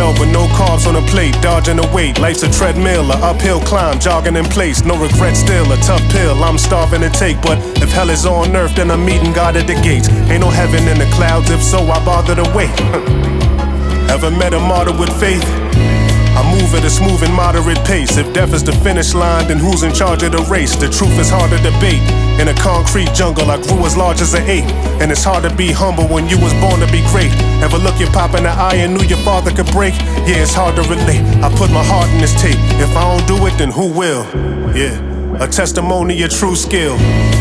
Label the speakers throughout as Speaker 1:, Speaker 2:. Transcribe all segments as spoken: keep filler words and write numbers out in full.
Speaker 1: dog with no carbs on a plate, dodging the weight. Life's a treadmill, a uphill climb, jogging in place. No regret still, a tough pill I'm starving to take. But if hell is on earth, then I'm meeting God at the gates. Ain't no heaven in the clouds, if so, I bother to wait. Ever met a martyr with faith? I move at a smooth and moderate pace. If death is the finish line, then who's in charge of the race? The truth is hard to debate. In a concrete jungle, I grew as large as an ape. And it's hard to be humble when you was born to be great. Ever look your pop in the eye and knew your father could break? Yeah, it's hard to relate. I put my heart in this tape. If I don't do it, then who will? Yeah, a testimony of true skill.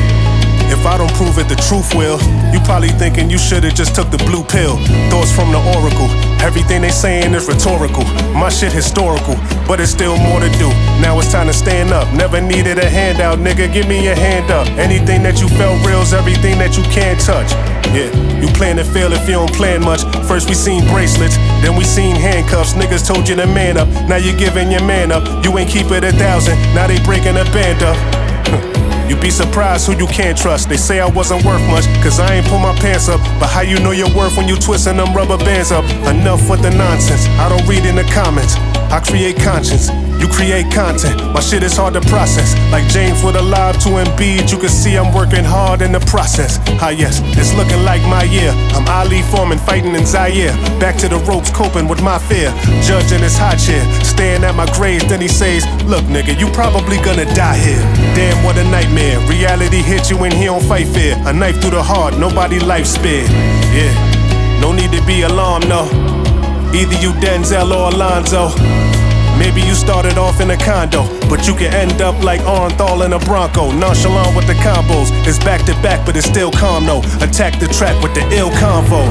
Speaker 1: If I don't prove it, the truth will. You probably thinking you should've just took the blue pill. Thoughts from the oracle. Everything they saying is rhetorical. My shit historical, but it's still more to do. Now it's time to stand up. Never needed a handout, nigga, give me your hand up. Anything that you felt real's everything that you can't touch. Yeah, you plan to fail if you don't plan much. First we seen bracelets, then we seen handcuffs. Niggas told you to man up, now you giving your man up. You ain't keep it a thousand, now they breaking a band up. You'd be surprised who you can't trust. They say I wasn't worth much, cause I ain't pull my pants up. But how you know your worth when you twisting them rubber bands up? Enough with the nonsense, I don't read in the comments. I create conscience, you create content. My shit is hard to process. Like James with a lob to Embiid, you can see I'm working hard in the process. Ah yes, it's looking like my year. I'm Ali Foreman fighting in Zaire. Back to the ropes coping with my fear. Judge in his hot chair, staring at my grades. Then he says, look nigga, you probably gonna die here. Damn, what a nightmare. Reality hit you and he don't fight fair. A knife through the heart, nobody life spared. Yeah, no need to be alarmed, no. Either you Denzel or Alonzo. Maybe you started off in a condo, but you can end up like Orenthal in a Bronco. Nonchalant with the combos, it's back to back, but it's still calm, no. Attack the track with the ill convo.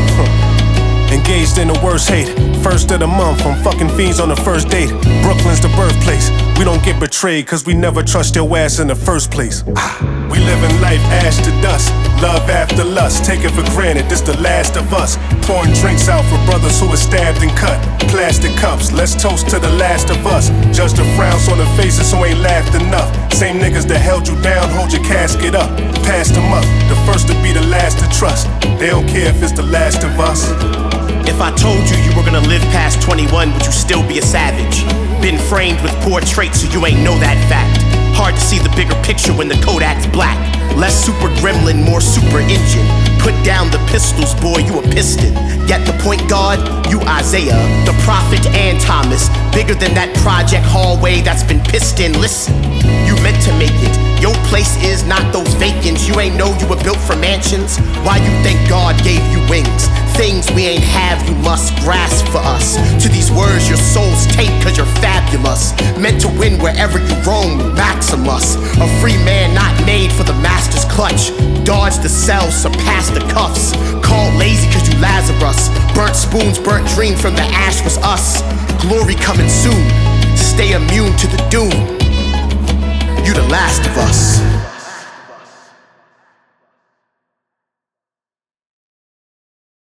Speaker 1: Huh. Engaged in the worst hate. First of the month, I'm fucking fiends on the first date. Brooklyn's the birthplace. We don't get betrayed, cause we never trust your ass in the first place. Ah. We living life ash to dust. Love after lust, take it for granted, this the last of us. Pouring drinks out for brothers who were stabbed and cut. Plastic cups, let's toast to the last of us. Judge the frowns on the faces who ain't laughed enough. Same niggas that held you down, hold your casket up. Passed them up, the first to be the last to trust. They don't care if it's the last of us.
Speaker 2: If I told you you were gonna live past twenty-one, would you still be a savage? Been framed with poor traits, so you ain't know that fact. Hard to see the bigger picture when the Kodak's black. Less super gremlin, more super engine. Put down the pistols, boy, you a piston. Get the point, God? You Isaiah, the prophet and Thomas. Bigger than that project hallway that's been pissed in. Listen, you meant to make it. Your place is not those vacants. You ain't know you were built for mansions. Why you think God gave you wings? Things we ain't have, you must grasp for us. To these words your souls take, cause you're fabulous. Meant to win wherever you roam, Maximus. A free man not made for the master's clutch. Dodge the cell, surpass the cuffs. Called lazy cause you Lazarus. Burnt spoons, burnt dream from the ash was us. Glory coming soon, stay immune to the doom. You the last of us.